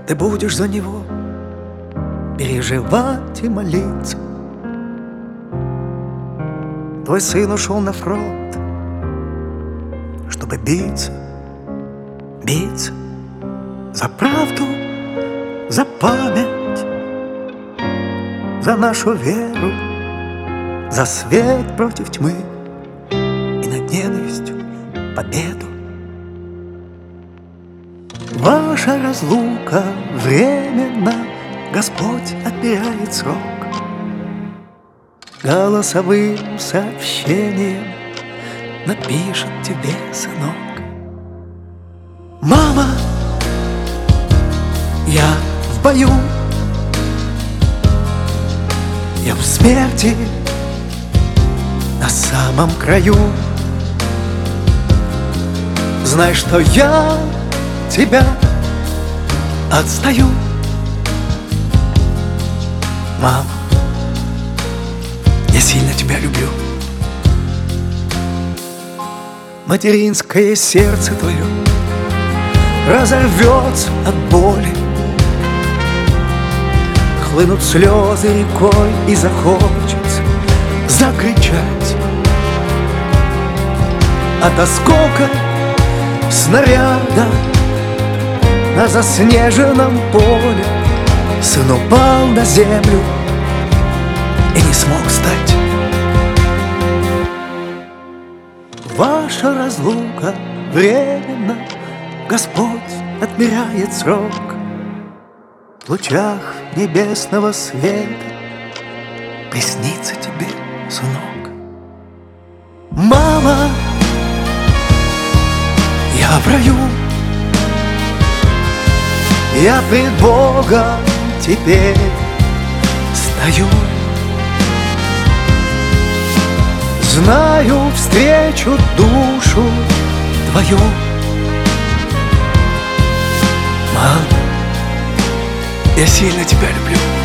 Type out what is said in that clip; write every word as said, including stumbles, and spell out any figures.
Ты будешь за него переживать и молиться. Твой сын ушел на фронт, чтобы биться, биться за правду, за память, за нашу веру, за свет против тьмы и над ненавистью победу. Ваша разлука временно, Господь отмеряет срок. Голосовым сообщением напишет тебе сынок: мама, я в бою, я в смерти на самом краю. Знай, что я тебя отстаю. Мам, я сильно тебя люблю. Материнское сердце твое разорвется от боли, хлынут слезы рекой и захочется закричать от осколка снаряда. На заснеженном поле сын упал на землю и не смог встать. Ваша разлука временно, Господь отмеряет срок. В лучах небесного света приснится тебе, сынок. Мама, я в раю, я пред Богом теперь стою. Знаю, встречу душу твою. Мам, я сильно тебя люблю.